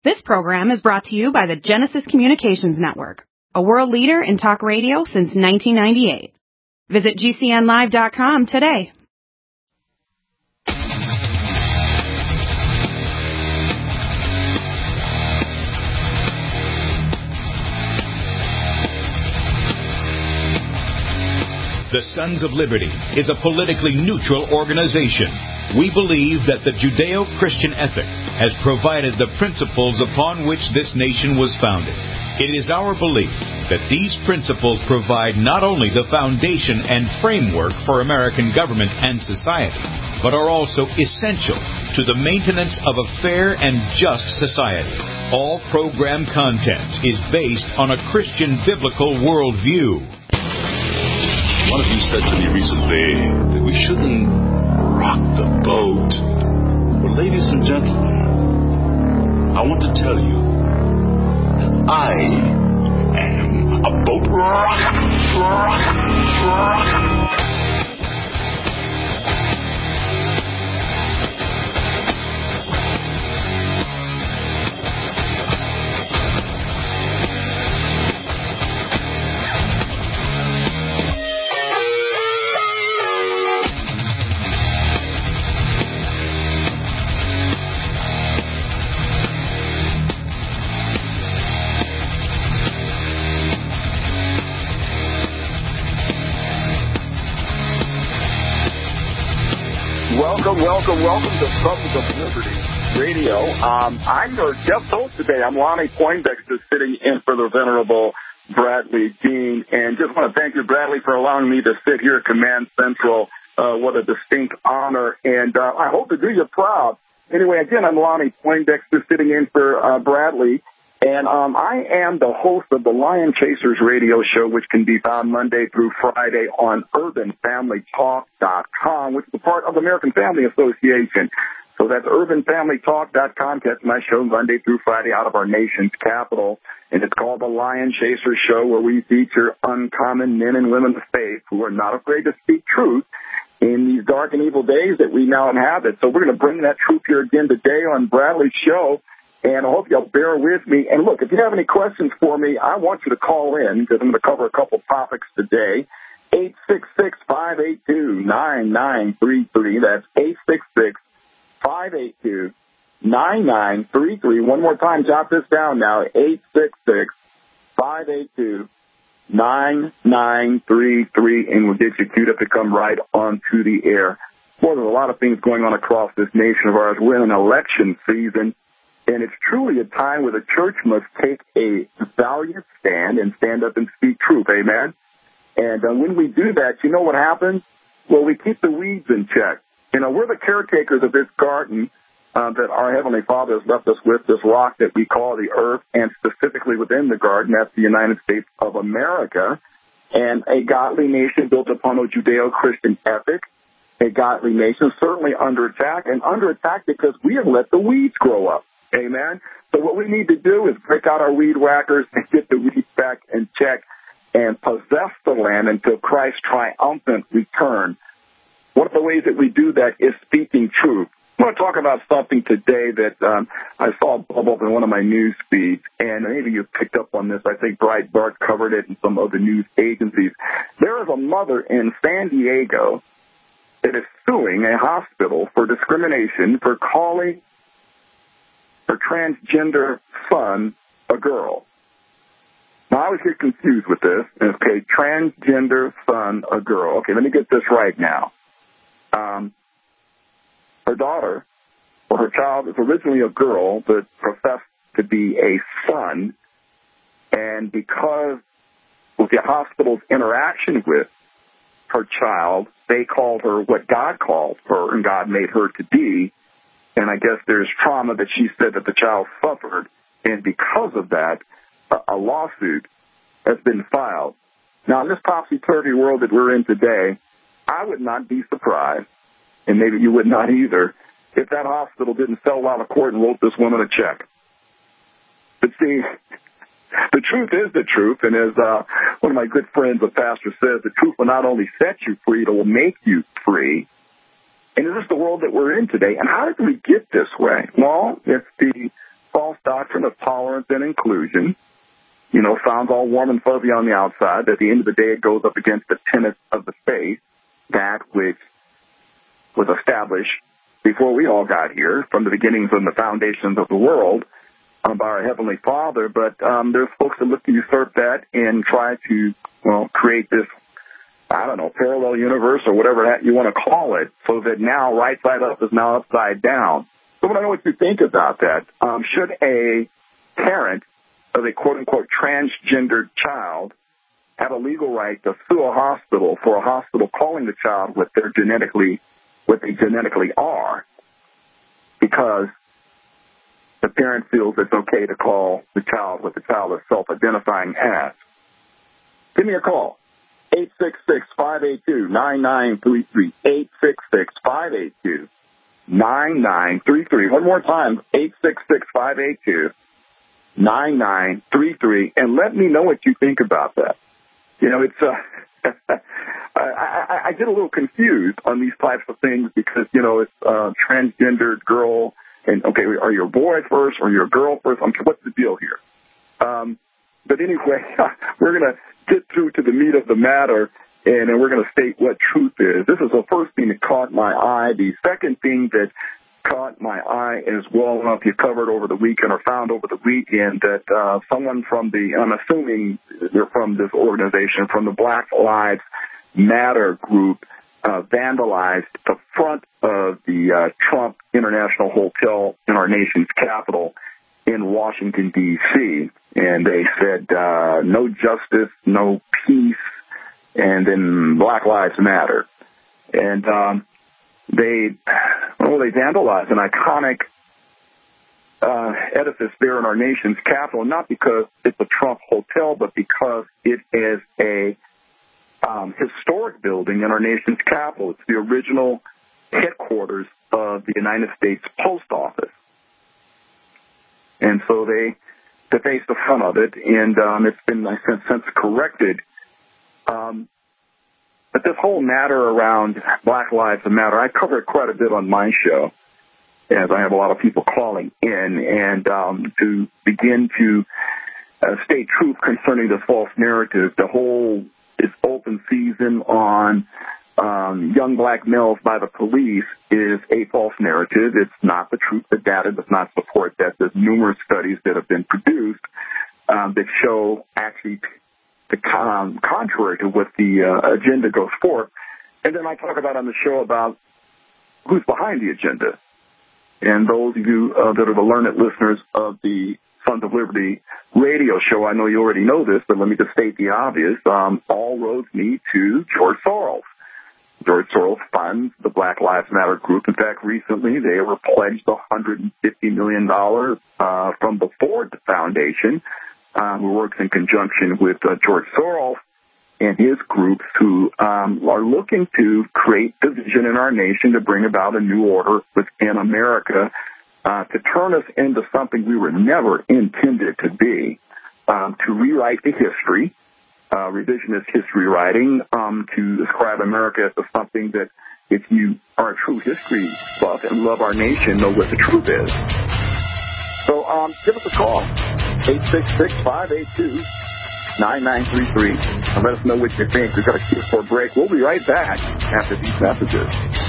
This program is brought to you by the Genesis Communications Network, a world leader in talk radio since 1998. Visit GCNlive.com today. The Sons of Liberty is a politically neutral organization. We believe that the Judeo-Christian ethic has provided the principles upon which this nation was founded. It is our belief that these principles provide not only the foundation and framework for American government and society, but are also essential to the maintenance of a fair and just society. All program content is based on a Christian biblical worldview. One of you said to me recently that we shouldn't rock the boat. Well, ladies and gentlemen, I want to tell you that I am a boat rocker. Welcome to Sons of Liberty Radio. I'm your guest host today. I'm Lonnie Poindexter, sitting in for the Venerable Bradley Dean. And just want to thank you, Bradley, for allowing me to sit here at Command Central. What a distinct honor. And I hope to do you proud. Anyway, again, I'm Lonnie Poindexter, sitting in for Bradley. And I am the host of the Lion Chasers radio show, which can be found Monday through Friday on UrbanFamilyTalk.com, which is a part of the American Family Association. So that's UrbanFamilyTalk.com. Catch my show Monday through Friday out of our nation's capital. And it's called the Lion Chasers Show, where we feature uncommon men and women of faith who are not afraid to speak truth in these dark and evil days that we now inhabit. So we're going to bring that truth here again today on Bradley's show. And I hope you'll bear with me. And look, if you have any questions for me, I want you to call in because I'm going to cover a couple topics today. 866-582-9933. That's 866-582-9933. One more time, jot this down now. 866-582-9933. And we'll get you queued up to come right onto the air. Well, there's a lot of things going on across this nation of ours. We're in an election season. And it's truly a time where the church must take a valiant stand and stand up and speak truth, amen? And when we do that, you know what happens? Well, we keep the weeds in check. You know, we're the caretakers of this garden that our Heavenly Father has left us with, this rock that we call the earth, and specifically within the garden, that's the United States of America, and a godly nation built upon a Judeo-Christian ethic, a godly nation certainly under attack, and under attack because we have let the weeds grow up. Amen. So what we need to do is break out our weed whackers and get the weeds back in check and possess the land until Christ's triumphant return. One of the ways that we do that is speaking truth. I want to talk about something today that I saw bubble up in one of my news feeds, and maybe you picked up on this. I think Breitbart covered it and some other news agencies. There is a mother in San Diego that is suing a hospital for discrimination for calling her transgender son a girl. Now, I was get confused with this. Okay, transgender son a girl. Okay, let me get this right now. Her daughter, or her child, is originally a girl but professed to be a son. And because of the hospital's interaction with her child, they called her what God called her, and God made her to be. And I guess there's trauma that she said that the child suffered. And because of that, a lawsuit has been filed. Now, in this topsy-turvy world that we're in today, I would not be surprised, and maybe you would not either, if that hospital didn't settle out of court and wrote this woman a check. But see, the truth is the truth, and as one of my good friends, a pastor, says, the truth will not only set you free, it will make you free. And is this the world that we're in today? And how did we get this way? Well, it's the false doctrine doctrine of tolerance and inclusion, sounds all warm and fuzzy on the outside, but at the end of the day it goes up against the tenets of the faith, that which was established before we all got here, from the beginnings and the foundations of the world, by our Heavenly Father. But there's folks that look to usurp that and try to, create this, parallel universe or whatever you want to call it, so that now right side up is now upside down. So I want to know what you think about that. Should a parent of a quote-unquote transgendered child have a legal right to sue a hospital for a hospital calling the child what they genetically are, because the parent feels it's okay to call the child what the child is self-identifying as? Give me a call. 866-582-9933. 866-582-9933. One more time, 866-582-9933. And let me know what you think about that. I get a little confused on these types of things because, it's a transgendered girl. And, okay, are you a boy first or you're a girl first? What's the deal here? But anyway, we're going to get through to the meat of the matter, and then we're going to state what truth is. This is the first thing that caught my eye. The second thing that caught my eye as well, I don't know if you covered over the weekend or found over the weekend, that someone from I'm assuming they're from this organization, from the Black Lives Matter group, vandalized the front of the Trump International Hotel in our nation's capital in Washington, D.C., and they said no justice, no peace, and then Black Lives Matter. And they vandalized an iconic edifice there in our nation's capital, not because it's a Trump hotel, but because it is a historic building in our nation's capital. It's the original headquarters of the United States Post Office. And so they defaced the front of it, and it's been since corrected. But this whole matter around Black Lives Matter, I cover it quite a bit on my show, as I have a lot of people calling in, and to begin to state truth concerning this false narrative. This open season on young black males by the police is a false narrative. It's not the truth. The data does not support that. There's numerous studies that have been produced that show actually the contrary to what the agenda goes for. And then I talk about on the show about who's behind the agenda. And those of you that are the learned listeners of the Sons of Liberty radio show, I know you already know this, but let me just state the obvious. All roads lead to George Soros. George Soros funds the Black Lives Matter group. In fact, recently they were pledged $150 million from the Ford Foundation, who works in conjunction with George Soros and his groups, who are looking to create division in our nation to bring about a new order within America, to turn us into something we were never intended to be, to rewrite the history, revisionist history writing, to describe America as something that, if you are a true history buff and love our nation, know what the truth is. So give us a call, 866-582-9933, and let us know what you think. We've got a cue for a break. We'll be right back after these messages.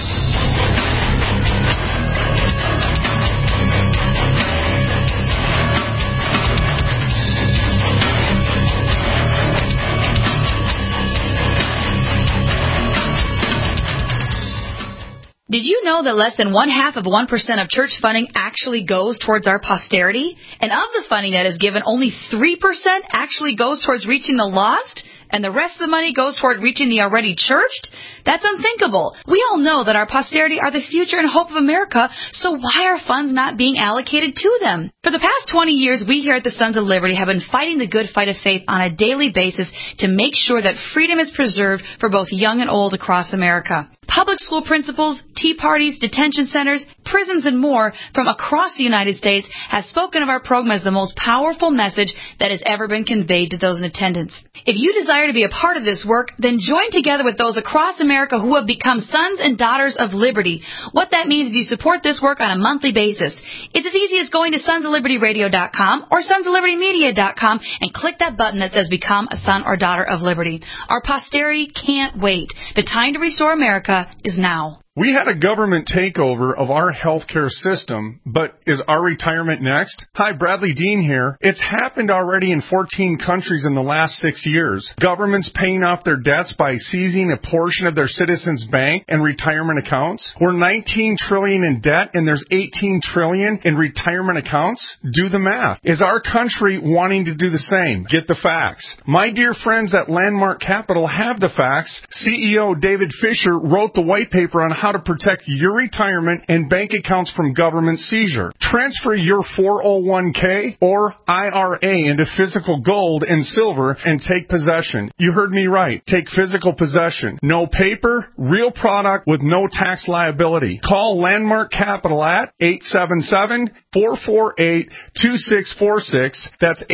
Did you know that less than 0.5% of church funding actually goes towards our posterity? And of the funding that is given, only 3% actually goes towards reaching the lost? And the rest of the money goes toward reaching the already churched? That's unthinkable. We all know that our posterity are the future and hope of America, so why are funds not being allocated to them? For the past 20 years, we here at the Sons of Liberty have been fighting the good fight of faith on a daily basis to make sure that freedom is preserved for both young and old across America. Public school principals, tea parties, detention centers, prisons, and more from across the United States have spoken of our program as the most powerful message that has ever been conveyed to those in attendance. If you desire to be a part of this work, then join together with those across America who have become sons and daughters of liberty. What that means is you support this work on a monthly basis. It's as easy as going to sonsoflibertyradio.com or sonsoflibertymedia.com and click that button that says Become a Son or Daughter of Liberty. Our posterity can't wait. The time to restore America is now. We had a government takeover of our healthcare system, but is our retirement next? Hi, Bradley Dean here. It's happened already in 14 countries in the last 6 years. Governments paying off their debts by seizing a portion of their citizens' bank and retirement accounts. We're $19 trillion in debt and there's $18 trillion in retirement accounts. Do the math. Is our country wanting to do the same? Get the facts. My dear friends at Landmark Capital have the facts. CEO David Fisher wrote the white paper on how to protect your retirement and bank accounts from government seizure. Transfer your 401k or IRA into physical gold and silver and take possession. You heard me right. Take physical possession. No paper, real product with no tax liability. Call Landmark Capital at 877-448-2646. That's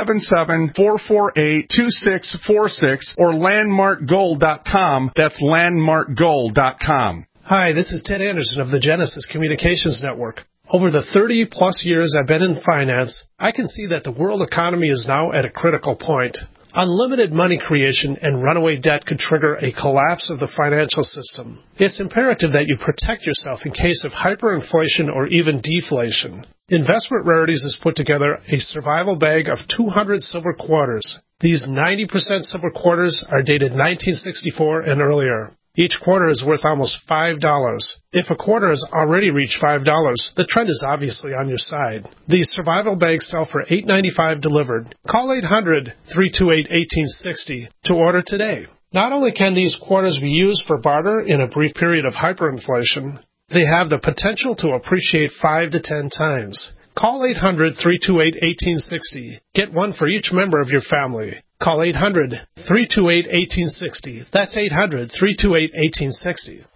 877-448-2646 or landmarkgold.com. That's landmarkgold.com. Hi, this is Ted Anderson of the Genesis Communications Network. Over the 30-plus years I've been in finance, I can see that the world economy is now at a critical point. Unlimited money creation and runaway debt could trigger a collapse of the financial system. It's imperative that you protect yourself in case of hyperinflation or even deflation. Investment Rarities has put together a survival bag of 200 silver quarters. These 90% silver quarters are dated 1964 and earlier. Each quarter is worth almost $5. If a quarter has already reached $5, the trend is obviously on your side. These survival bags sell for $8.95 delivered. Call 800-328-1860 to order today. Not only can these quarters be used for barter in a brief period of hyperinflation, they have the potential to appreciate 5 to 10 times. Call 800-328-1860. Get one for each member of your family. Call 800-328-1860. That's 800-328-1860.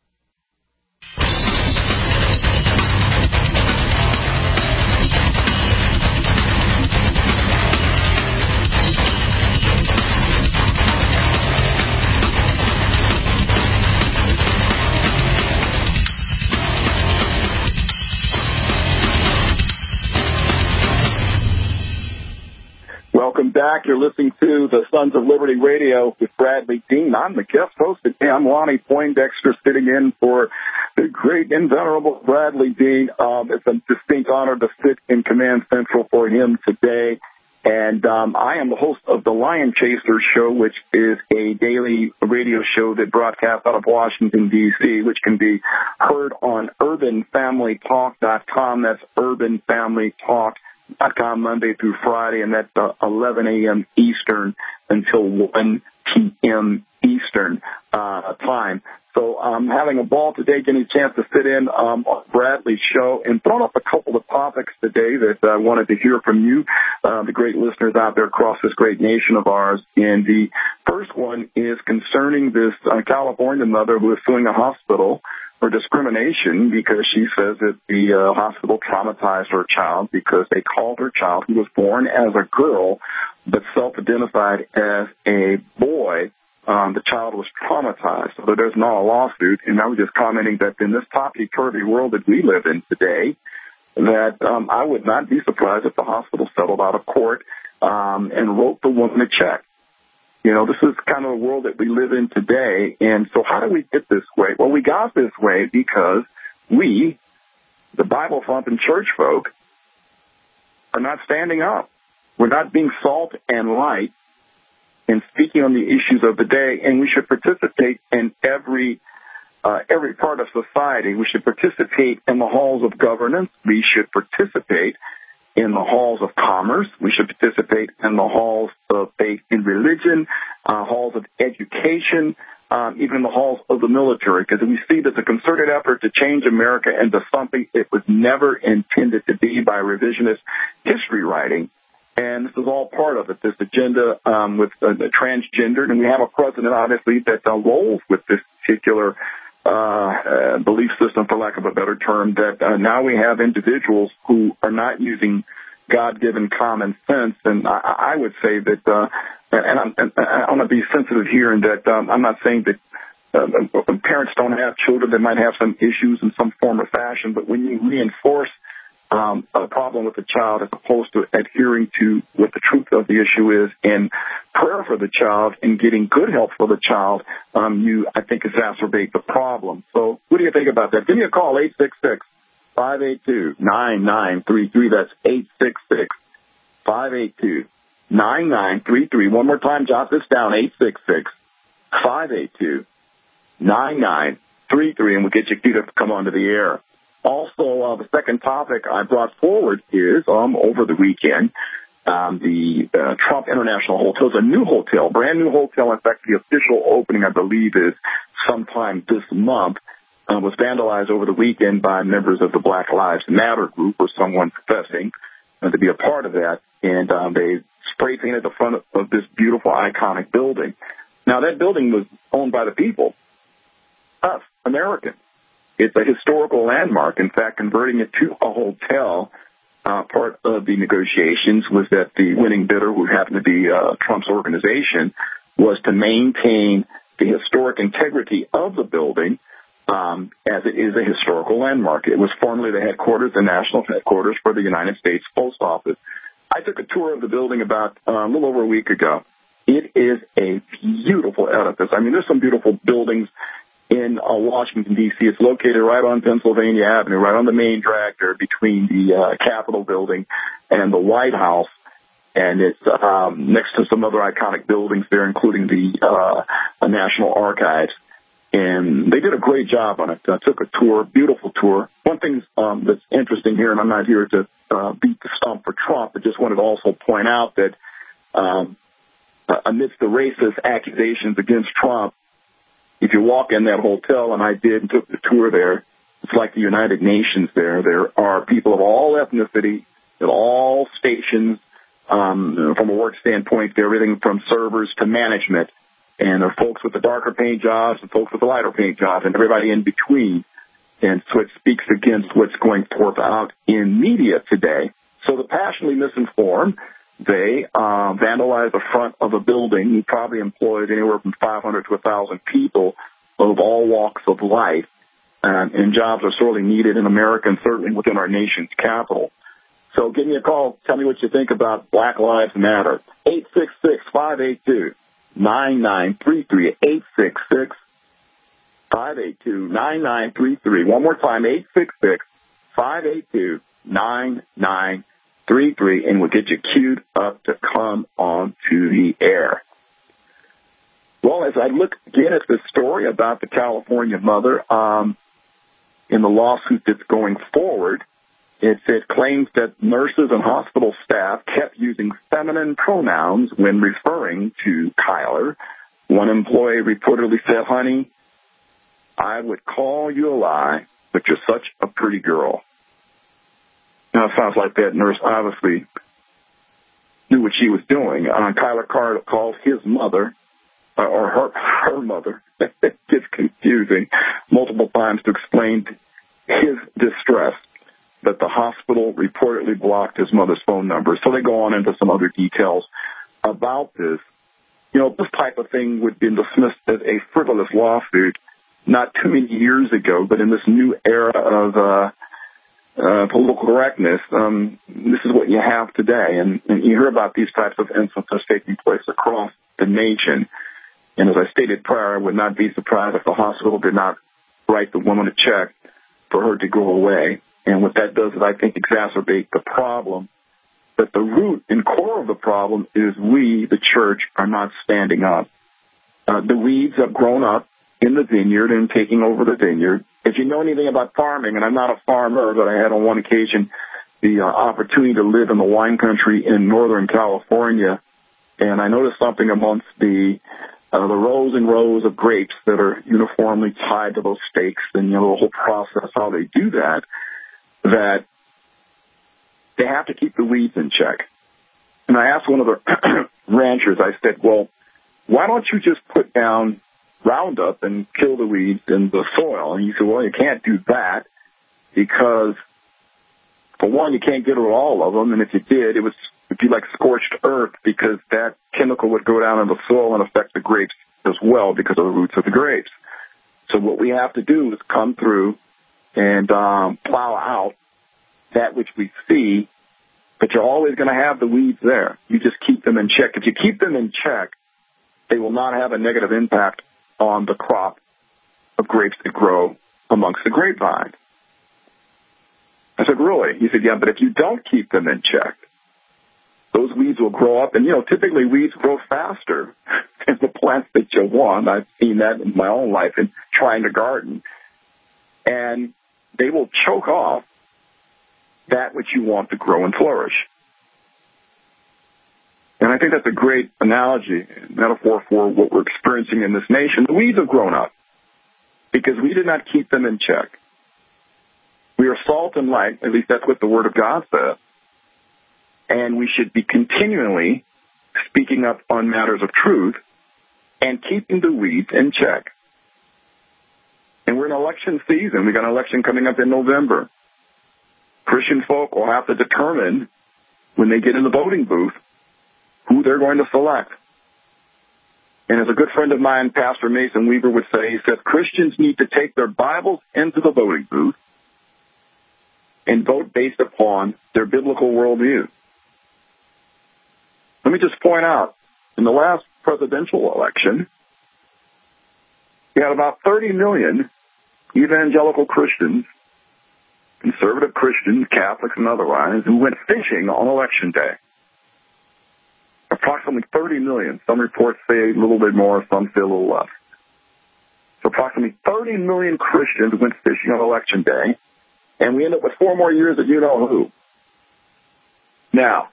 Welcome back. You're listening to the Sons of Liberty Radio with Bradley Dean. I'm the guest host today. I'm Lonnie Poindexter, sitting in for the great and venerable Bradley Dean. It's a distinct honor to sit in Command Central for him today. And I am the host of the Lion Chaser Show, which is a daily radio show that broadcasts out of Washington, D.C., which can be heard on UrbanFamilyTalk.com. That's UrbanFamilyTalk.com. Monday through Friday, and that's 11 a.m. Eastern until 1 p.m. Eastern time. So I'm having a ball today, getting a chance to sit in on Bradley's show and throw up a couple of topics today that I wanted to hear from you, the great listeners out there across this great nation of ours. And the first one is concerning this California mother who is suing a hospital for discrimination because she says that the hospital traumatized her child because they called her child, who was born as a girl but self-identified as a boy, the child was traumatized. So there's not a lawsuit. And I was just commenting that in this topsy-turvy world that we live in today, that I would not be surprised if the hospital settled out of court and wrote the woman a check. You know, this is kind of the world that we live in today. And so how do we get this way? Well, we got this way because we, the Bible-thumping church folk, are not standing up. We're not being salt and light and speaking on the issues of the day. And we should participate in every part of society. We should participate in the halls of governance. We should participate in the halls of commerce. We should participate in the halls of faith and religion, halls of education, even the halls of the military, because we see that the concerted effort to change America into something it was never intended to be by revisionist history writing. And this is all part of it, this agenda with the transgendered. And we have a president, obviously, that rolls with this particular belief system, for lack of a better term, that now we have individuals who are not using God-given common sense. And I would say that, and I want to be sensitive here in that I'm not saying that parents don't have children that might have some issues in some form or fashion, but when you reinforce a problem with the child as opposed to adhering to what the truth of the issue is and prayer for the child and getting good help for the child, you, I think, exacerbate the problem. So what do you think about that? Give me a call, 866-582-9933. That's 866-582-9933. One more time, jot this down, 866-582-9933, and we'll get you queued up to come onto the air. Also, the second topic I brought forward is, over the weekend, the Trump International Hotel is a new hotel, brand new hotel. In fact, the official opening, I believe, is sometime this month. Was vandalized over the weekend by members of the Black Lives Matter group or someone professing to be a part of that. And they spray painted the front of this beautiful, iconic building. Now, that building was owned by the people, us, Americans. It's a historical landmark. In fact, converting it to a hotel, part of the negotiations was that the winning bidder, who happened to be Trump's organization, was to maintain the historic integrity of the building as it is a historical landmark. It was formerly the headquarters, the national headquarters for the United States Post Office. I took a tour of the building about a little over a week ago. It is a beautiful edifice. I mean, there's some beautiful buildings in Washington, D.C. It's located right on Pennsylvania Avenue, right on the main drag there between the Capitol building and the White House. And it's next to some other iconic buildings there, including the National Archives. And they did a great job on it. I took a tour, beautiful tour. One thing that's interesting here, and I'm not here to beat the stump for Trump, but just wanted to also point out that amidst the racist accusations against Trump, if you walk in that hotel, and I did and took the tour there, it's like the United Nations there. There are people of all ethnicity, at all stations, from a work standpoint, everything from servers to management. And there are folks with the darker paint jobs and folks with the lighter paint jobs and everybody in between. And so it speaks against what's going forth out in media today. So the passionately misinformed, they vandalized the front of a building. He probably employed anywhere from 500 to 1,000 people of all walks of life. And jobs are sorely needed in America and certainly within our nation's capital. So give me a call. Tell me what you think about Black Lives Matter. 866-582-9933. 866-582-9933. One more time, 866-582-9933. And we'll get you queued up to come on to the air. Well, as I look again at the story about the California mother, in the lawsuit that's going forward, it claims that nurses and hospital staff kept using feminine pronouns when referring to Kyler. One employee reportedly said, "Honey, I would call you a lie, but you're such a pretty girl." Now, it sounds like that nurse obviously knew what she was doing. Kyler Carr called his mother, or her mother, it gets confusing, multiple times to explain his distress, that the hospital reportedly blocked his mother's phone number. So they go on into some other details about this. You know, this type of thing would be dismissed as a frivolous lawsuit not too many years ago, but in this new era of political correctness, this is what you have today. And you hear about these types of instances taking place across the nation. And as I stated prior, I would not be surprised if the hospital did not write the woman a check for her to go away. And what that does is, I think, exacerbate the problem. But the root and core of the problem is we, the church, are not standing up. The weeds have grown up in the vineyard and taking over the vineyard. If you know anything about farming, and I'm not a farmer, but I had on one occasion the opportunity to live in the wine country in Northern California, and I noticed something amongst the rows and rows of grapes that are uniformly tied to those stakes, and, you know, the whole process, how they do that, that they have to keep the weeds in check. And I asked one of the ranchers, I said, well, why don't you just put down Roundup and kill the weeds in the soil. And you say, well, you can't do that because, for one, you can't get rid of all of them. And if you did, it would be like scorched earth because that chemical would go down in the soil and affect the grapes as well because of the roots of the grapes. So what we have to do is come through and plow out that which we see, but you're always going to have the weeds there. You just keep them in check. If you keep them in check, they will not have a negative impact on the crop of grapes that grow amongst the grapevine. I said, really? He said, yeah, but if you don't keep them in check, those weeds will grow up. And, typically weeds grow faster than the plants that you want. I've seen that in my own life in trying to garden. And they will choke off that which you want to grow and flourish. And I think that's a great analogy, metaphor for what we're experiencing in this nation. The weeds have grown up because we did not keep them in check. We are salt and light, at least that's what the Word of God says. And we should be continually speaking up on matters of truth and keeping the weeds in check. And we're in election season. We got an election coming up in November. Christian folk will have to determine when they get in the voting booth who they're going to select. And as a good friend of mine, Pastor Mason Weaver, would say, he said, Christians need to take their Bibles into the voting booth and vote based upon their biblical worldview. Let me just point out, in the last presidential election, we had about 30 million evangelical Christians, conservative Christians, Catholics and otherwise, who went fishing on Election Day. Approximately 30 million. Some reports say a little bit more, some say a little less. So approximately 30 million Christians went fishing on Election Day, and we end up with 4 more years of you-know-who. Now,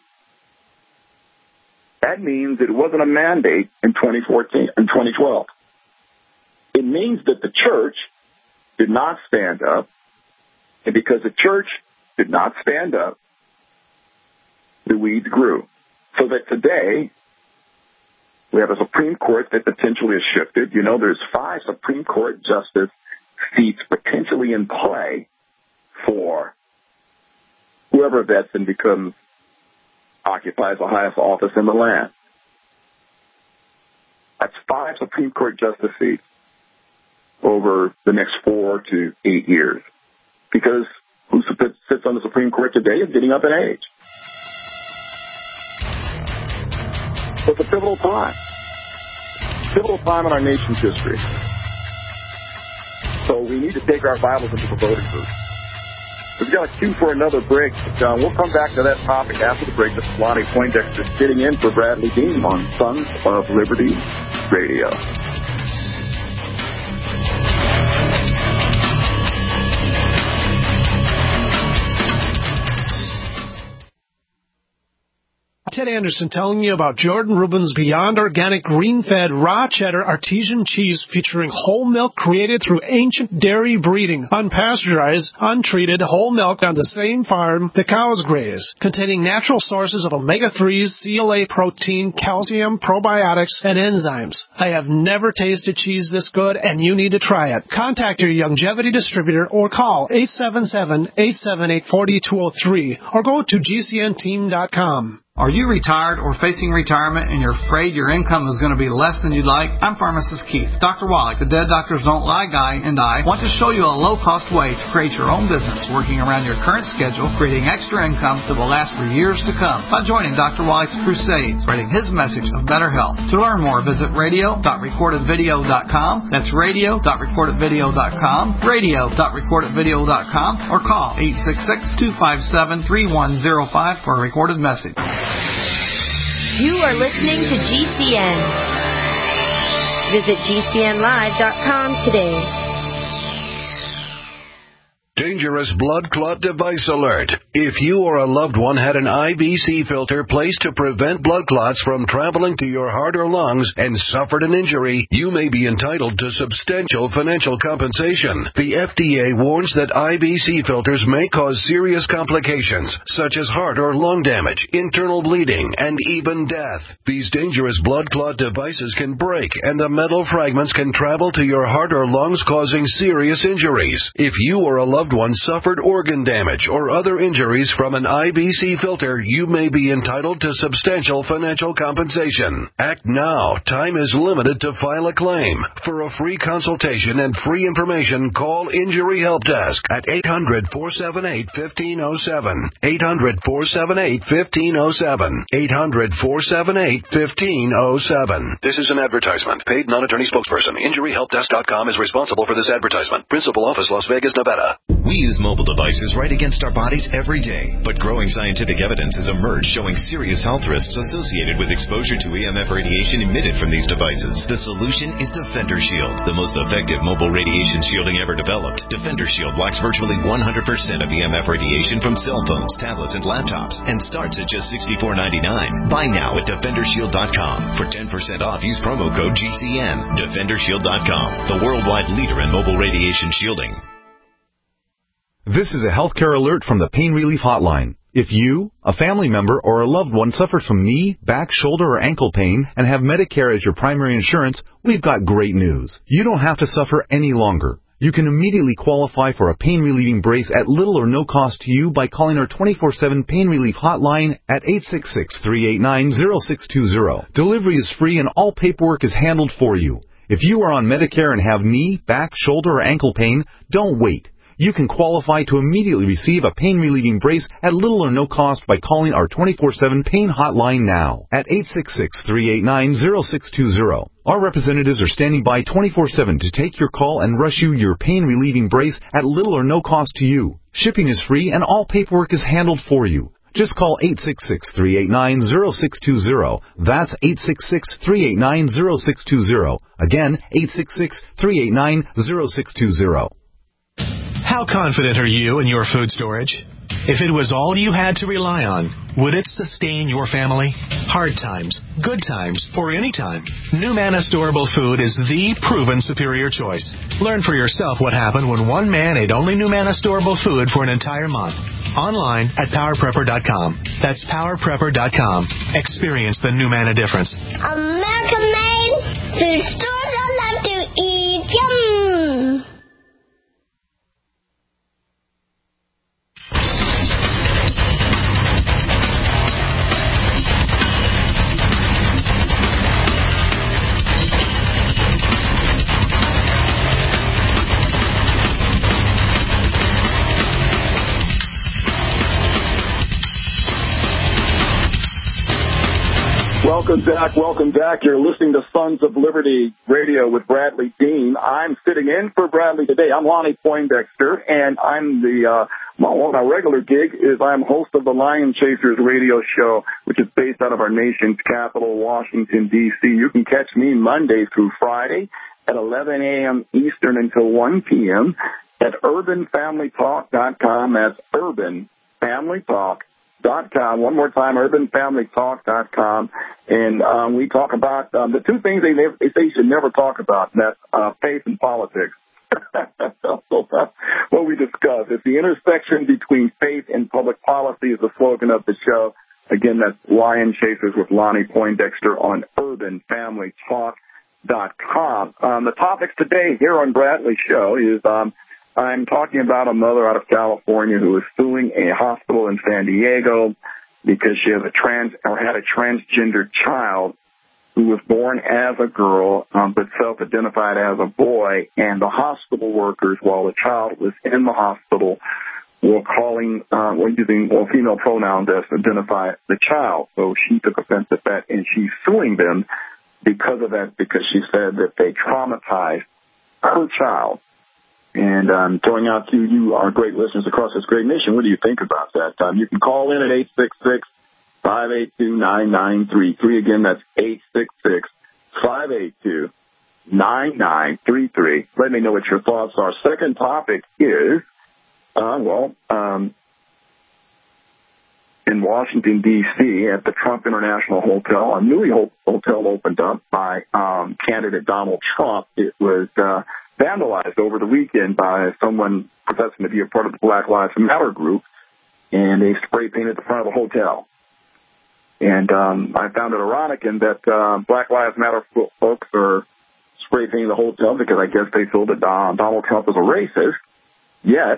that means it wasn't a mandate in 2012. It means that the church did not stand up, and because the church did not stand up, the weeds grew. So that today, we have a Supreme Court that potentially has shifted. There's 5 Supreme Court justice seats potentially in play for whoever vets and occupies the highest office in the land. That's 5 Supreme Court justice seats over the next 4 to 8 years. Because who sits on the Supreme Court today is getting up in age. So it's a pivotal time. Pivotal time in our nation's history. So we need to take our Bibles into the voting booth. We've got a cue for another break. But, we'll come back to that topic after the break. This is Lonnie Poindexter sitting in for Bradley Dean on Sons of Liberty Radio. Ted Anderson telling you about Jordan Rubin's Beyond Organic Green-Fed Raw Cheddar Artesian Cheese featuring whole milk created through ancient dairy breeding, unpasteurized, untreated whole milk on the same farm the cows graze, containing natural sources of omega-3s, CLA protein, calcium, probiotics, and enzymes. I have never tasted cheese this good, and you need to try it. Contact your Youngevity distributor or call 877-878-4203 or go to gcnteam.com. Are you retired or facing retirement and you're afraid your income is going to be less than you'd like? I'm Pharmacist Keith. Dr. Wallach, the Dead Doctors Don't Lie guy, and I want to show you a low-cost way to create your own business working around your current schedule, creating extra income that will last for years to come by joining Dr. Wallach's crusades, spreading his message of better health. To learn more, visit radio.recordedvideo.com. That's radio.recordedvideo.com, radio.recordedvideo.com, or call 866-257-3105 for a recorded message. You are listening to GCN. Visit GCNlive.com today. Do dangerous blood clot device alert. If you or a loved one had an IBC filter placed to prevent blood clots from traveling to your heart or lungs and suffered an injury, you may be entitled to substantial financial compensation. The FDA warns that IBC filters may cause serious complications, such as heart or lung damage, internal bleeding, and even death. These dangerous blood clot devices can break, and the metal fragments can travel to your heart or lungs, causing serious injuries. If you or a loved one suffered organ damage or other injuries from an IBC filter, you may be entitled to substantial financial compensation. Act now. Time is limited to file a claim. For a free consultation and free information, call Injury Help Desk at 800-478-1507. 800-478-1507. 800-478-1507. This is an advertisement. Paid non-attorney spokesperson. InjuryHelpDesk.com is responsible for this advertisement. Principal office, Las Vegas, Nevada. We use mobile devices right against our bodies every day, but growing scientific evidence has emerged showing serious health risks associated with exposure to EMF radiation emitted from these devices. The solution is Defender Shield, the most effective mobile radiation shielding ever developed. Defender Shield blocks virtually 100% of EMF radiation from cell phones, tablets, and laptops, and starts at just $64.99. Buy now at DefenderShield.com. For 10% off, use promo code GCN. DefenderShield.com, the worldwide leader in mobile radiation shielding. This is a healthcare alert from the Pain Relief Hotline. If you, a family member, or a loved one suffers from knee, back, shoulder, or ankle pain and have Medicare as your primary insurance, we've got great news. You don't have to suffer any longer. You can immediately qualify for a pain-relieving brace at little or no cost to you by calling our 24/7 Pain Relief Hotline at 866-389-0620. Delivery is free and all paperwork is handled for you. If you are on Medicare and have knee, back, shoulder, or ankle pain, don't wait. You can qualify to immediately receive a pain-relieving brace at little or no cost by calling our 24/7 Pain Hotline now at 866-389-0620. Our representatives are standing by 24/7 to take your call and rush you your pain-relieving brace at little or no cost to you. Shipping is free and all paperwork is handled for you. Just call 866-389-0620. That's 866-389-0620. Again, 866-389-0620. How confident are you in your food storage? If it was all you had to rely on, would it sustain your family? Hard times, good times, or any time, NuManna Storable Food is the proven superior choice. Learn for yourself what happened when one man ate only NuManna Storable Food for an entire month. Online at PowerPrepper.com. That's PowerPrepper.com. Experience the NuManna difference. American made food stores I love to eat. Yum! Welcome back. You're listening to Sons of Liberty Radio with Bradley Dean. I'm sitting in for Bradley today. I'm Lonnie Poindexter, and I'm my regular gig is I'm host of the Lion Chasers radio show, which is based out of our nation's capital, Washington, D.C. You can catch me Monday through Friday at 11 a.m. Eastern until 1 p.m. at UrbanFamilyTalk.com. That's UrbanFamilyTalk.com. One more time, UrbanFamilyTalk.com. And we talk about the two things they say you should never talk about, and that's faith and politics. So that's what we discuss. It's the intersection between faith and public policy is the slogan of the show. Again, that's Lion Chasers with Lonnie Poindexter on UrbanFamilyTalk.com. The topics today here on Bradley's show is I'm talking about a mother out of California who is suing a hospital in San Diego because she has had a transgender child who was born as a girl but self-identified as a boy, and the hospital workers, while the child was in the hospital, were using female pronouns to identify the child. So she took offense at that, and she's suing them because of that, because she said that they traumatized her child. And I'm throwing out to you, our great listeners across this great nation. What do you think about that? You can call in at 866-582-9933. Again, that's 866-582-9933. Let me know what your thoughts are. Second topic is In Washington, D.C., at the Trump International Hotel, a newly hotel opened up by candidate Donald Trump. It was vandalized over the weekend by someone professing to be a part of the Black Lives Matter group, and they spray painted the front of the hotel. And I found it ironic in that Black Lives Matter folks are spray painting the hotel because I guess they feel that Donald Trump is a racist. Yet,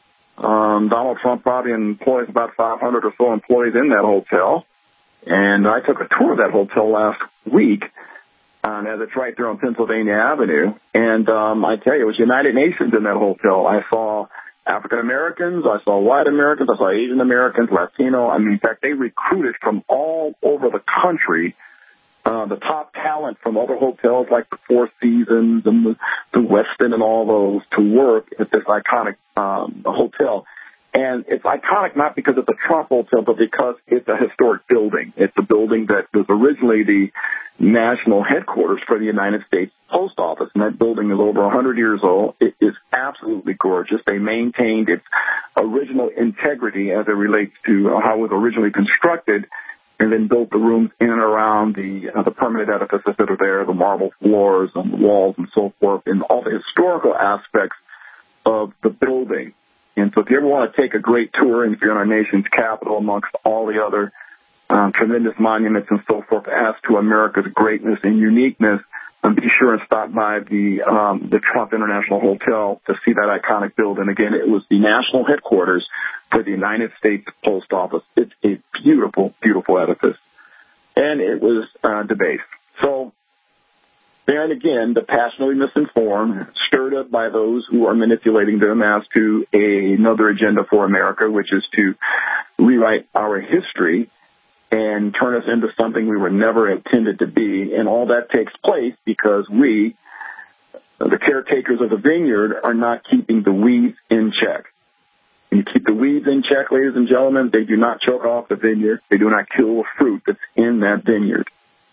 Donald Trump probably employs about 500 or so employees in that hotel. And I took a tour of that hotel last week, as it's right there on Pennsylvania Avenue. And I tell you, it was United Nations in that hotel. I saw African Americans, I saw white Americans, I saw Asian Americans, Latino. I mean, in fact, they recruited from all over the country the top talent from other hotels like the Four Seasons and the Westin and all those to work at this iconic hotel. And it's iconic not because it's a Trump hotel, but because it's a historic building. It's a building that was originally the national headquarters for the United States Post Office, and that building is over 100 years old. It is absolutely gorgeous. They maintained its original integrity as it relates to how it was originally constructed, and then built the rooms in and around the permanent edifices that are there, the marble floors and the walls and so forth, and all the historical aspects of the building. And so if you ever want to take a great tour, and if you're in our nation's capital amongst all the other tremendous monuments and so forth, as to America's greatness and uniqueness, be sure and stop by the Trump International Hotel to see that iconic building. Again, it was the national headquarters for the United States Post Office. It's a beautiful, beautiful edifice. And it was debased. So, there and again, the passionately misinformed, stirred up by those who are manipulating them as to another agenda for America, which is to rewrite our history and turn us into something we were never intended to be. And all that takes place because we, the caretakers of the vineyard, are not keeping the weeds in check. When you keep the weeds in check, ladies and gentlemen, they do not choke off the vineyard. They do not kill the fruit that's in that vineyard.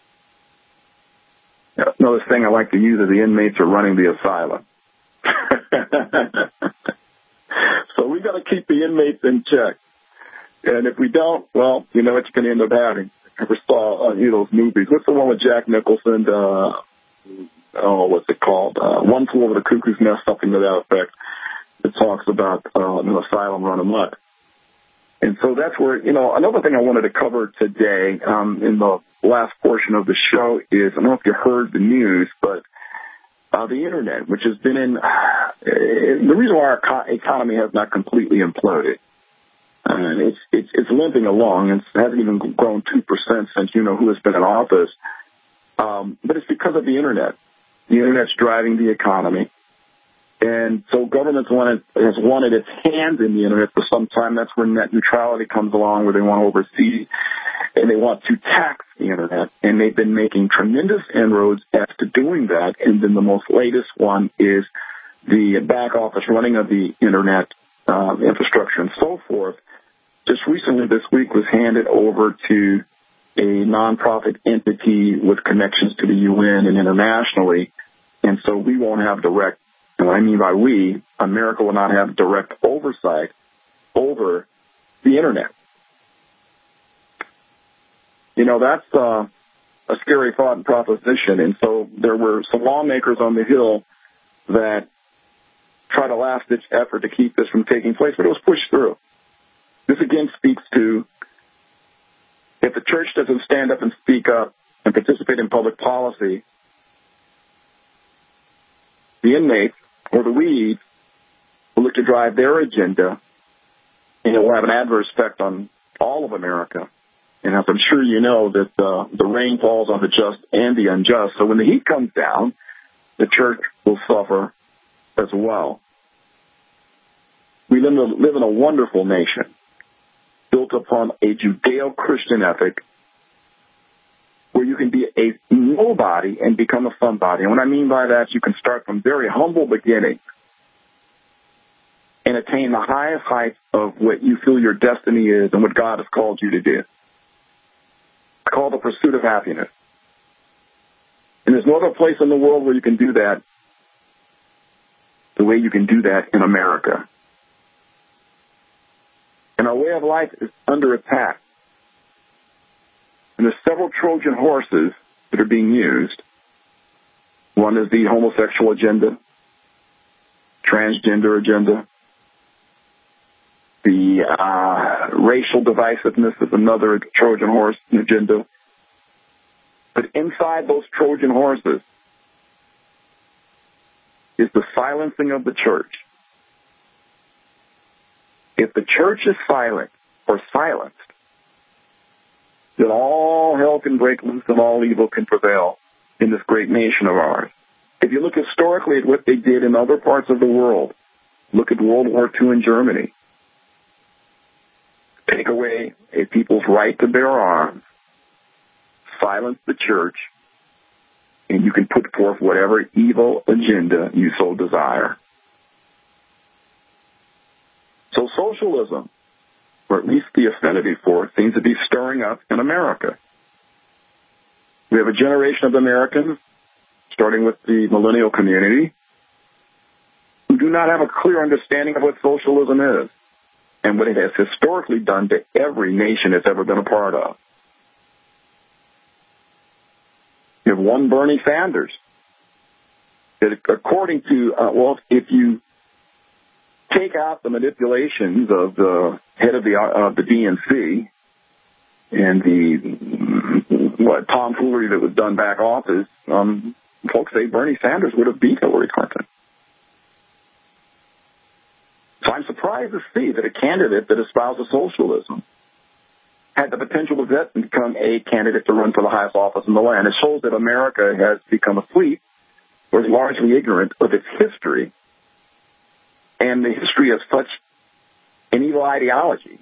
Another thing I like to use is the inmates are running the asylum. So we got to keep the inmates in check. And if we don't, well, you know what you're going to end up having. I ever saw those movies. What's the one with Jack Nicholson? What's it called? One Flew Over the Cuckoo's Nest, something to that effect. It talks about an asylum run amok. And so that's where, another thing I wanted to cover today in the last portion of the show is, I don't know if you heard the news, but the Internet, which has been the reason why our economy has not completely imploded. It's limping along. It hasn't even grown 2% since who has been in office. But it's because of the Internet. The Internet's driving the economy. And so government has wanted its hands in the Internet for some time. That's where net neutrality comes along, where they want to oversee and they want to tax the Internet. And they've been making tremendous inroads as to doing that. And then the most latest one is the back office running of the Internet infrastructure and so forth. Just recently this week was handed over to a nonprofit entity with connections to the UN and internationally. And so we won't have direct, and what I mean by we, America will not have direct oversight over the Internet. That's a scary thought and proposition. And so there were some lawmakers on the Hill that tried a last-ditch effort to keep this from taking place, but it was pushed through. This again speaks to, if the church doesn't stand up and speak up and participate in public policy, the inmates or the weeds will look to drive their agenda, and it will have an adverse effect on all of America. And as I'm sure you know, that the rain falls on the just and the unjust. So when the heat comes down, the church will suffer as well. We live in a wonderful nation, built upon a Judeo-Christian ethic, where you can be a nobody and become a somebody. And what I mean by that, you can start from very humble beginnings and attain the highest heights of what you feel your destiny is and what God has called you to do. It's called the pursuit of happiness. And there's no other place in the world where you can do that the way you can do that in America. And our way of life is under attack. And there's several Trojan horses that are being used. One is the homosexual agenda, transgender agenda. The racial divisiveness is another Trojan horse agenda. But inside those Trojan horses is the silencing of the church. If the church is silent or silenced, then all hell can break loose and all evil can prevail in this great nation of ours. If you look historically at what they did in other parts of the world, look at World War II in Germany. Take away a people's right to bear arms, silence the church, and you can put forth whatever evil agenda you so desire. So socialism, or at least the affinity for it, seems to be stirring up in America. We have a generation of Americans, starting with the millennial community, who do not have a clear understanding of what socialism is and what it has historically done to every nation it's ever been a part of. You have one Bernie Sanders that, according to, if you take out the manipulations of the head of the DNC and the tomfoolery that was done back office, folks say Bernie Sanders would have beat Hillary Clinton. So I'm surprised to see that a candidate that espouses socialism had the potential to become a candidate to run for the highest office in the land. It shows that America has become asleep or is largely ignorant of its history and the history of such an evil ideology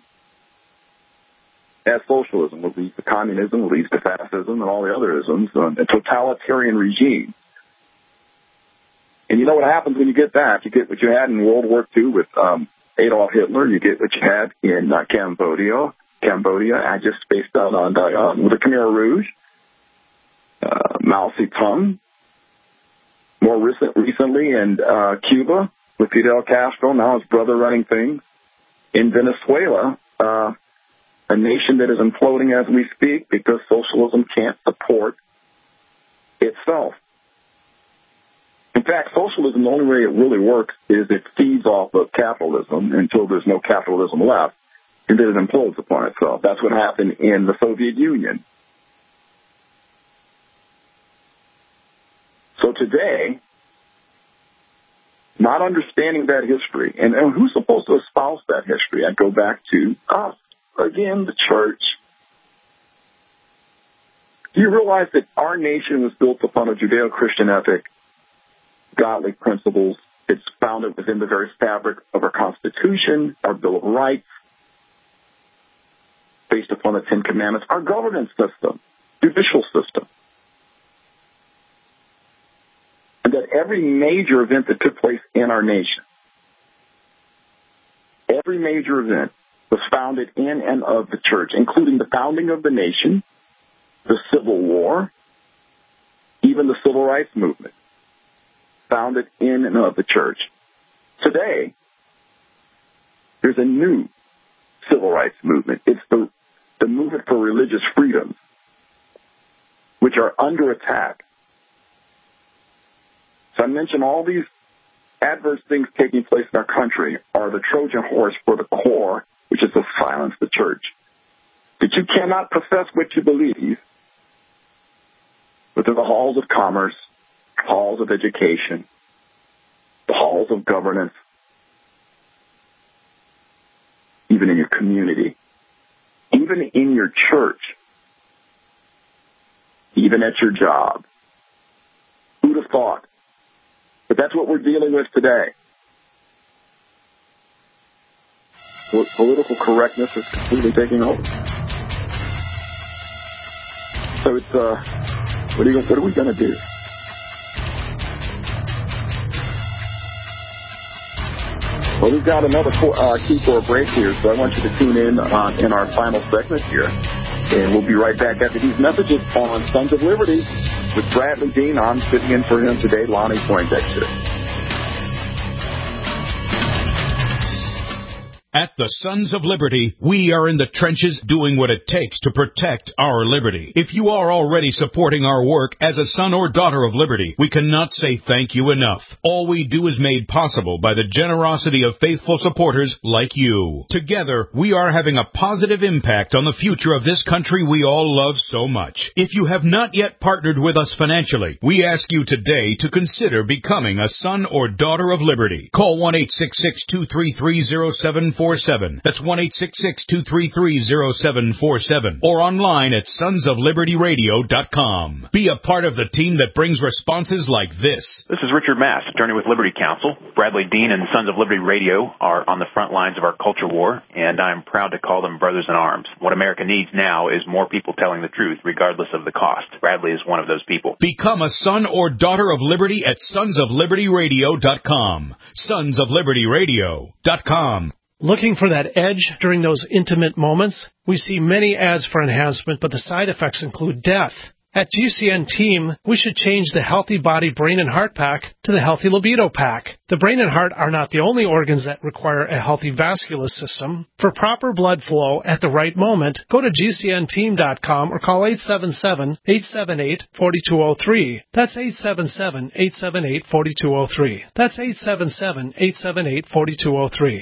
as socialism, which leads to communism, leads to fascism, and all the other isms, a totalitarian regime. And you know what happens when you get that? You get what you had in World War II with Adolf Hitler. You get what you had in Cambodia. I just spaced out on with the Khmer Rouge, Mao Zedong. More recently, in Cuba with Fidel Castro, now his brother running things. In Venezuela, a nation that is imploding as we speak because socialism can't support itself. In fact, socialism, the only way it really works is it feeds off of capitalism until there's no capitalism left, and then it implodes upon itself. That's what happened in the Soviet Union. So today, not understanding that history, and who's supposed to espouse that history? I go back to us, again, the church. Do you realize that our nation was built upon a Judeo-Christian ethic, godly principles? It's founded within the very fabric of our Constitution, our Bill of Rights, based upon the Ten Commandments, our governance system, judicial system. And that every major event that took place in our nation, every major event was founded in and of the church, including the founding of the nation, the Civil War, even the Civil Rights Movement, founded in and of the church. Today, there's a new civil rights movement. It's the movement for religious freedoms, which are under attack. So I mentioned all these adverse things taking place in our country are the Trojan horse for the core, which is to silence the church. That you cannot profess what you believe within the halls of commerce, halls of education, the halls of governance, even in your community, even in your church, even at your job. Who'd have thought? But that's what we're dealing with today. Political correctness is completely taking over. So it's, what are we going to do? Well, we've got another key for a break here, so I want you to tune in our final segment here. And we'll be right back after these messages on Sons of Liberty with Bradley Dean. I'm sitting in for him today, Lonnie Poindexter. At the Sons of Liberty, we are in the trenches doing what it takes to protect our liberty. If you are already supporting our work as a son or daughter of liberty, we cannot say thank you enough. All we do is made possible by the generosity of faithful supporters like you. Together, we are having a positive impact on the future of this country we all love so much. If you have not yet partnered with us financially, we ask you today to consider becoming a son or daughter of liberty. Call 1-866-233-0747. That's 1-866-233-0747. Or online at sonsoflibertyradio.com. Be a part of the team that brings responses like this. This is Richard Mass, attorney with Liberty Counsel. Bradley Dean and Sons of Liberty Radio are on the front lines of our culture war, and I'm proud to call them brothers in arms. What America needs now is more people telling the truth, regardless of the cost. Bradley is one of those people. Become a son or daughter of liberty at sonsoflibertyradio.com. Sonsoflibertyradio.com. Looking for that edge during those intimate moments? We see many ads for enhancement, but the side effects include death. At GCN Team, we should change the Healthy Body, Brain, and Heart Pack to the Healthy Libido Pack. The brain and heart are not the only organs that require a healthy vascular system. For proper blood flow at the right moment, go to GCNteam.com or call 877-878-4203. That's 877-878-4203. That's 877-878-4203.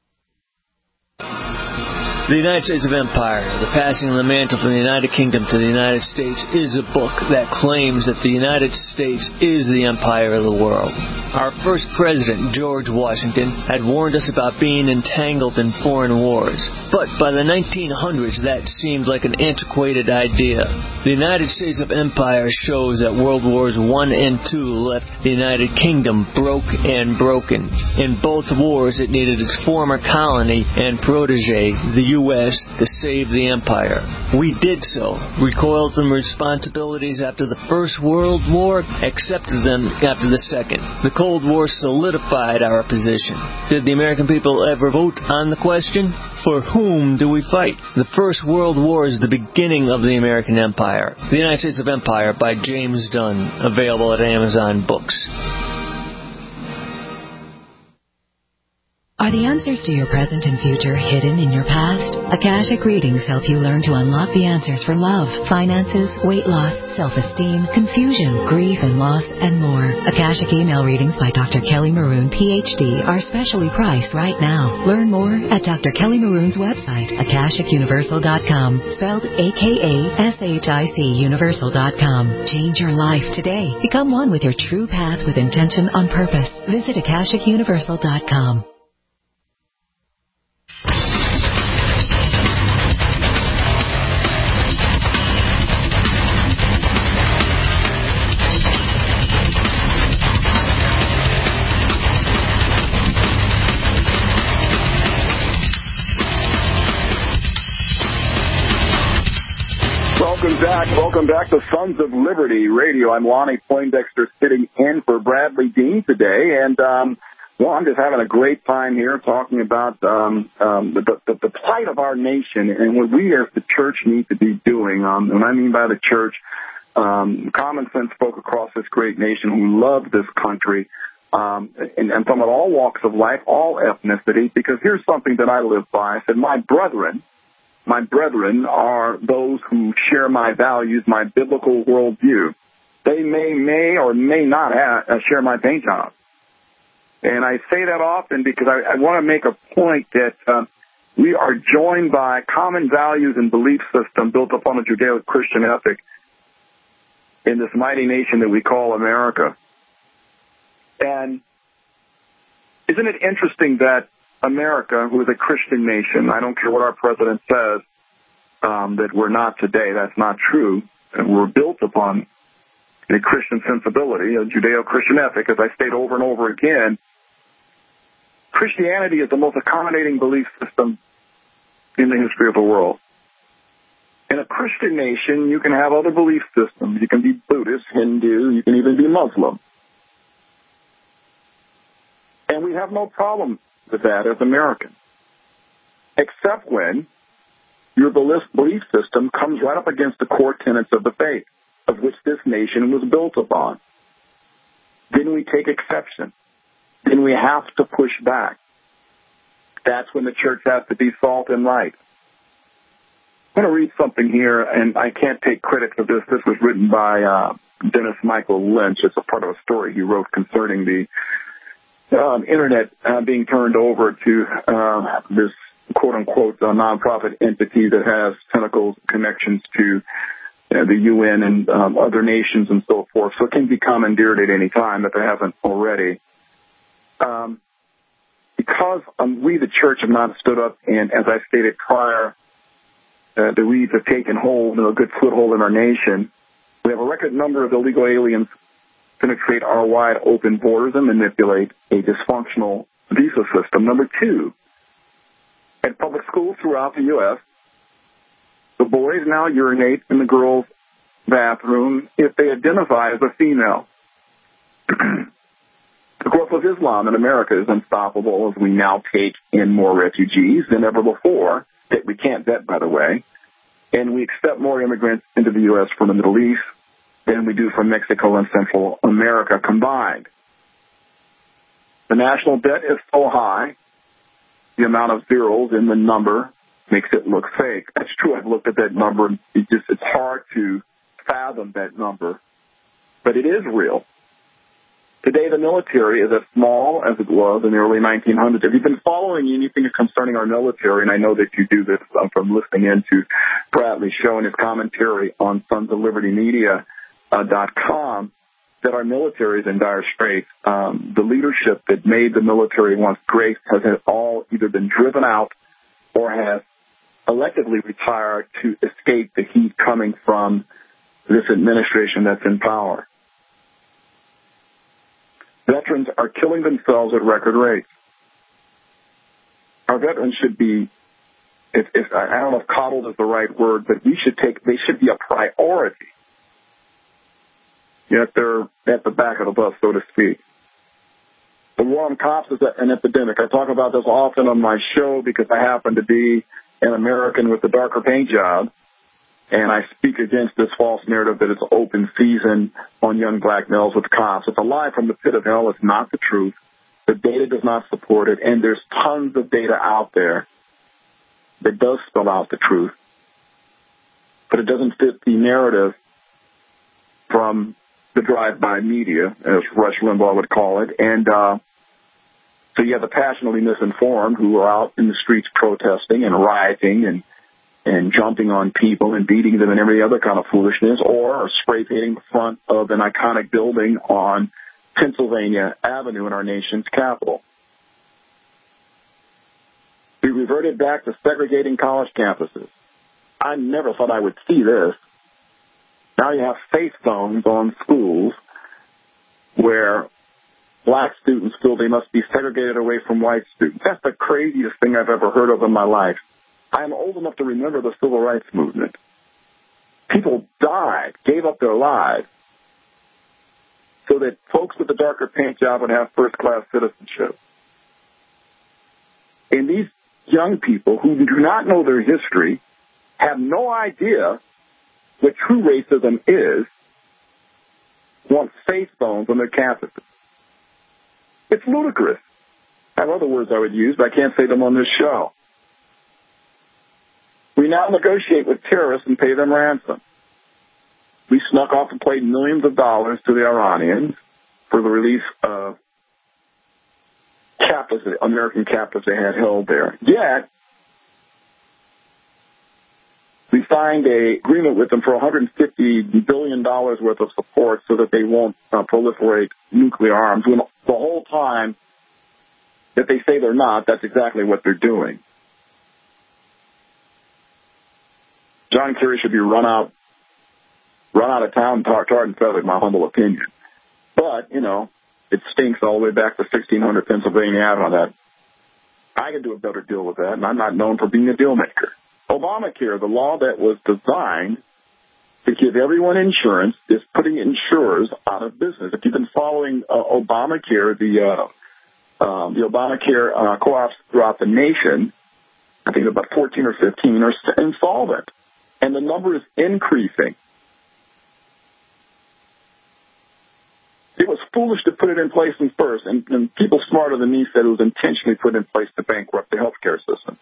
The United States of Empire, The Passing of the Mantle from the United Kingdom to the United States, is a book that claims that the United States is the empire of the world. Our first president, George Washington, had warned us about being entangled in foreign wars. But by the 1900s, that seemed like an antiquated idea. The United States of Empire shows that World Wars I and II left the United Kingdom broke and broken. In both wars, it needed its former colony and protege, the U.S., to save the empire. We did so, recoiled from responsibilities after the First World War, accepted them after the Second. The Cold War solidified our position. Did the American people ever vote on the question? For whom do we fight? The First World War is the beginning of the American empire. The United States of Empire by James Dunn, available at Amazon Books. Are the answers to your present and future hidden in your past? Akashic readings help you learn to unlock the answers for love, finances, weight loss, self-esteem, confusion, grief and loss, and more. Akashic email readings by Dr. Kelly Maroon, Ph.D. are specially priced right now. Learn more at Dr. Kelly Maroon's website, AkashicUniversal.com, spelled AKASHIC Universal.com. Change your life today. Become one with your true path with intention on purpose. Visit AkashicUniversal.com. Welcome back to Sons of Liberty Radio. I'm Lonnie Poindexter sitting in for Bradley Dean today, and I'm just having a great time here talking about the plight of our nation and what we as the church need to be doing. And I mean by the church, common sense folk across this great nation who love this country, and from all walks of life, all ethnicities, because here's something that I live by. I said, my brethren are those who share my values, my biblical worldview. They may or may not share my paint job. And I say that often because I want to make a point that we are joined by common values and belief system built upon a Judeo-Christian ethic in this mighty nation that we call America. And isn't it interesting that America, who is a Christian nation, I don't care what our president says, that we're not today. That's not true. And we're built upon a Christian sensibility, a Judeo-Christian ethic. As I state over and over again, Christianity is the most accommodating belief system in the history of the world. In a Christian nation, you can have other belief systems. You can be Buddhist, Hindu, you can even be Muslim. And we have no problem with that as Americans, except when your belief system comes right up against the core tenets of the faith, of which this nation was built upon. Then we take exception. Then we have to push back. That's when the church has to be salt and light. I'm going to read something here, and I can't take credit for this. This was written by Dennis Michael Lynch. It's a part of a story he wrote concerning the Internet being turned over to this quote-unquote nonprofit entity that has tentacles, connections to the UN and other nations and so forth. So it can be commandeered at any time if it hasn't already. Because we, the church, have not stood up, and as I stated prior, the weeds have taken hold, a good foothold in our nation. We have a record number of illegal aliens penetrate our wide open borders and manipulate a dysfunctional visa system. Number two, at public schools throughout the U.S., the boys now urinate in the girls' bathroom if they identify as a female. The growth of Islam in America is unstoppable as we now take in more refugees than ever before, that we can't vet, by the way, and we accept more immigrants into the U.S. from the Middle East than we do from Mexico and Central America combined. The national debt is so high, the amount of zeros in the number makes it look fake. That's true. I've looked at that number, and it's hard to fathom that number, but it is real. Today, the military is as small as it was in the early 1900s. If you've been following anything concerning our military, and I know that you do this from listening into Bradley's show and his commentary on Sons of Liberty Media.com, that our military is in dire straits. The leadership that made the military once great has all either been driven out or has electively retired to escape the heat coming from this administration that's in power. Veterans are killing themselves at record rates. Our veterans should be, I don't know if coddled is the right word, but they should be a priority. Yet they're at the back of the bus, so to speak. The war on cops is an epidemic. I talk about this often on my show because I happen to be an American with a darker paint job, and I speak against this false narrative that it's open season on young black males with cops. It's a lie from the pit of hell. It's not the truth. The data does not support it, and there's tons of data out there that does spell out the truth, but it doesn't fit the narrative from the drive-by media, as Rush Limbaugh would call it. And so you have the passionately misinformed who are out in the streets protesting and rioting and jumping on people and beating them and every other kind of foolishness, or spray painting the front of an iconic building on Pennsylvania Avenue in our nation's capital. We reverted back to segregating college campuses. I never thought I would see this. Now you have face zones on schools where black students feel they must be segregated away from white students. That's the craziest thing I've ever heard of in my life. I am old enough to remember the civil rights movement. People died, gave up their lives, so that folks with a darker paint job would have first-class citizenship. And these young people who do not know their history, have no idea what true racism is, want face phones on their campuses. It's ludicrous. I have other words I would use, but I can't say them on this show. We now negotiate with terrorists and pay them ransom. We snuck off and paid millions of dollars to the Iranians for the release of captives, American captives they had held there. Yet, we signed an agreement with them for $150 billion worth of support so that they won't proliferate nuclear arms. When the whole time that they say they're not, that's exactly what they're doing. John Kerry should be run out of town, tarred and feathered, my humble opinion. But, it stinks all the way back to 1600 Pennsylvania Avenue. That I can do a better deal with that, and I'm not known for being a deal maker. Obamacare, the law that was designed to give everyone insurance, is putting insurers out of business. If you've been following Obamacare, the Obamacare co-ops throughout the nation, I think about 14 or 15 are insolvent. And the number is increasing. It was foolish to put it in place in first. And people smarter than me said it was intentionally put in place to bankrupt the healthcare system.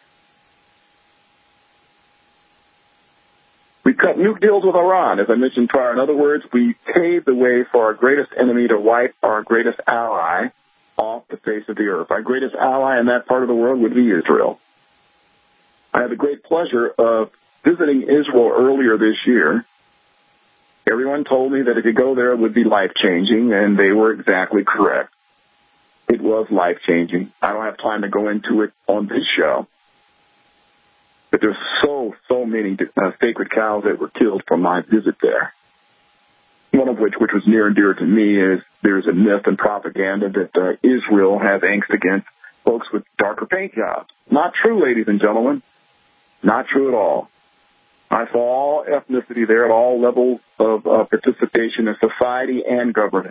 We cut nuke deals with Iran, as I mentioned prior. In other words, we paved the way for our greatest enemy to wipe our greatest ally off the face of the earth. Our greatest ally in that part of the world would be Israel. I had the great pleasure of visiting Israel earlier this year. Everyone told me that if you go there, it would be life-changing, and they were exactly correct. It was life-changing. I don't have time to go into it on this show, but there's so many sacred cows that were killed from my visit there. One of which was near and dear to me, is there's a myth and propaganda that Israel has angst against folks with darker paint jobs. Not true, ladies and gentlemen. Not true at all. I saw all ethnicity there at all levels of participation in society and governance.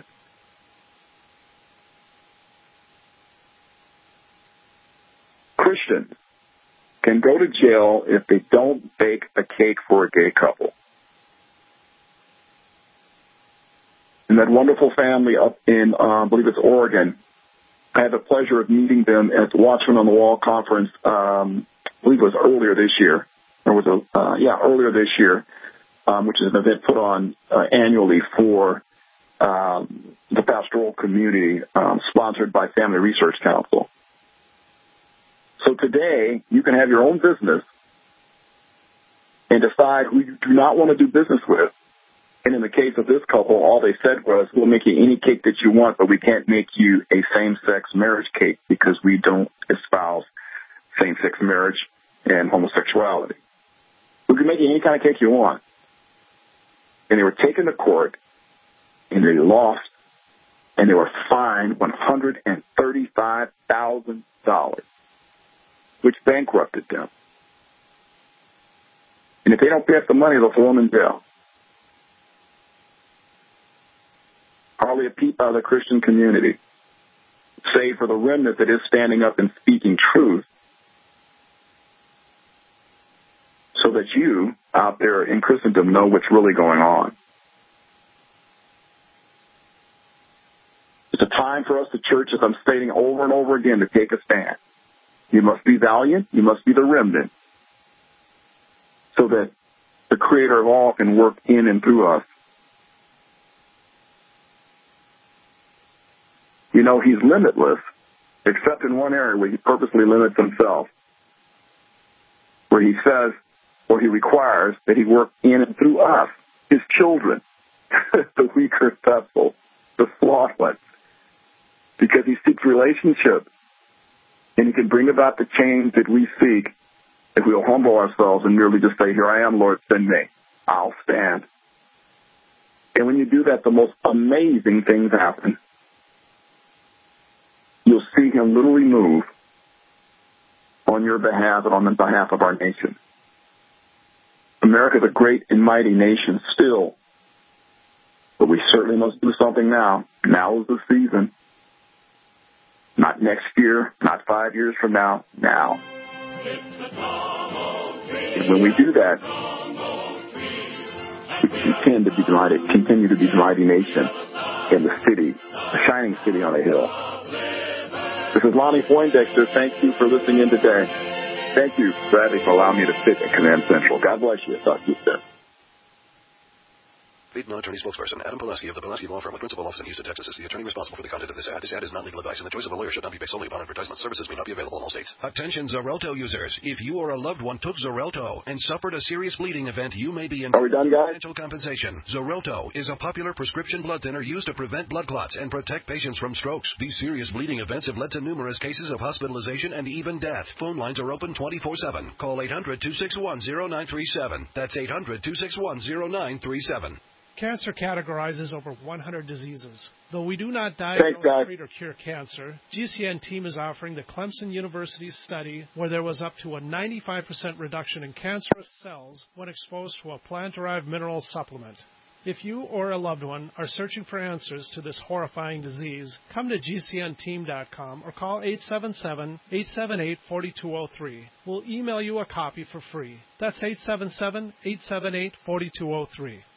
Christians can go to jail if they don't bake a cake for a gay couple. And that wonderful family up in, I believe it's Oregon, I had the pleasure of meeting them at the Watchman on the Wall conference, I believe it was earlier this year. Earlier this year, which is an event put on annually for the pastoral community, sponsored by Family Research Council. So today, you can have your own business and decide who you do not want to do business with. And in the case of this couple, all they said was, we'll make you any cake that you want, but we can't make you a same-sex marriage cake because we don't espouse same-sex marriage and homosexuality. We can make you any kind of cake you want. And they were taken to court, and they lost, and they were fined $135,000, which bankrupted them. And if they don't pay up the money, they'll throw them in jail. Hardly a peep out of the Christian community, save for the remnant that is standing up and speaking truth, so that you out there in Christendom know what's really going on. It's a time for us, the church, as I'm stating over and over again, to take a stand. You must be valiant. You must be the remnant, so that the Creator of all can work in and through us. You know, He's limitless, except in one area where He purposely limits Himself, where He says, or He requires that He work in and through us, His children, the weaker vessel, the flawed ones, because He seeks relationship, and He can bring about the change that we seek if we'll humble ourselves and merely just say, here I am, Lord, send me. I'll stand. And when you do that, the most amazing things happen. You'll see Him literally move on your behalf and on the behalf of our nation. America is a great and mighty nation still, but we certainly must do something now. Now is the season. Not next year, not 5 years from now, now. And when we do that, we continue to be the mighty nation in the city, a shining city on a hill. This is Lonnie Poindexter. Thank you for listening in today. Thank you, Bradley, for allowing me to sit at Command Central. God bless you. Talk to you soon. Lead non-attorney spokesperson Adam Pulaski of the Pulaski Law Firm with principal office in Houston, Texas is the attorney responsible for the content of this ad. This ad is not legal advice, and the choice of a lawyer should not be based solely upon advertisement. Services may not be available in all states. Attention Xarelto users. If you or a loved one took Xarelto and suffered a serious bleeding event, you may be entitled to financial compensation. Xarelto is a popular prescription blood thinner used to prevent blood clots and protect patients from strokes. These serious bleeding events have led to numerous cases of hospitalization and even death. Phone lines are open 24/7. Call 800-261-0937. That's 800-261-0937. Cancer categorizes over 100 diseases. Though we do not diagnose, treat, or cure cancer, GCN team is offering the Clemson University study where there was up to a 95% reduction in cancerous cells when exposed to a plant-derived mineral supplement. If you or a loved one are searching for answers to this horrifying disease, come to GCNteam.com or call 877-878-4203. We'll email you a copy for free. That's 877-878-4203.